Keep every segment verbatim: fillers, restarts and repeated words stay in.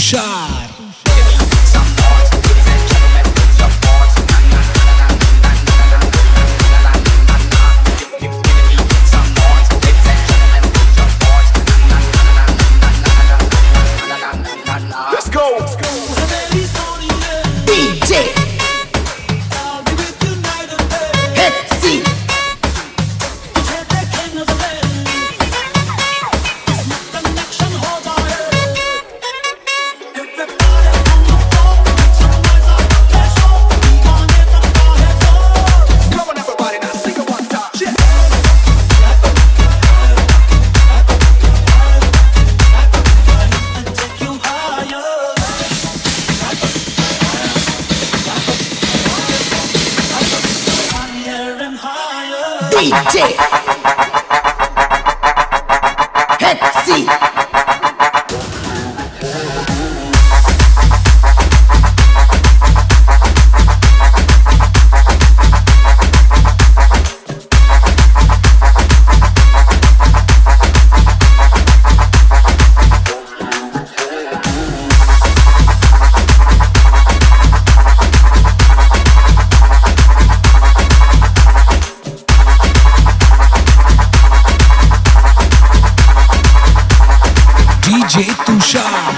Tushar. Let's go. D J Hexy Come on, everybody, now sing it one time. Yeah. D J Hexy D J Tushar.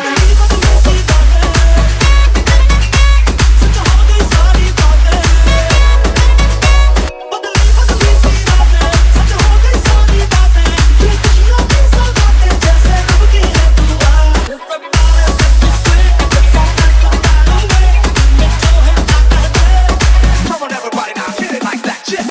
Come on, everybody, now hit it like that. Yeah.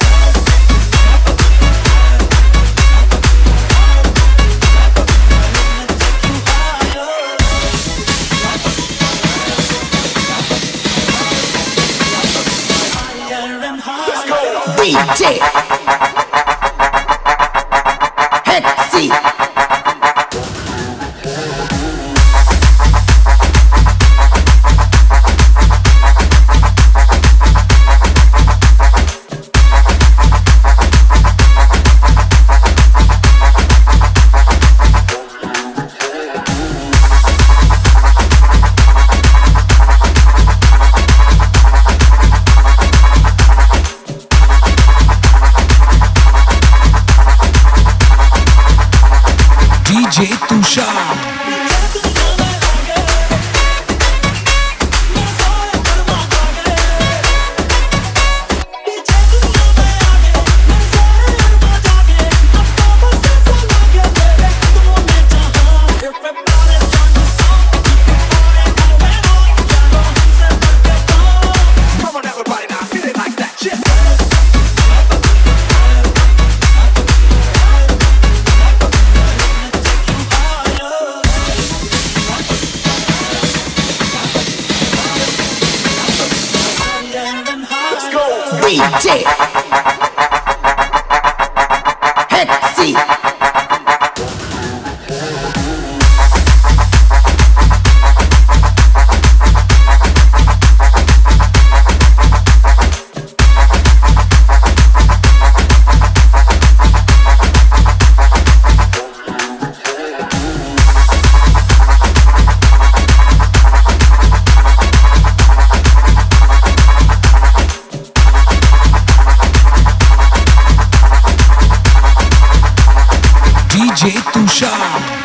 Let's go. D J Hexy D J Tushar. Come on, everybody, now hit it like that. Yeah. Let's go. D J Hexy D J Tushar.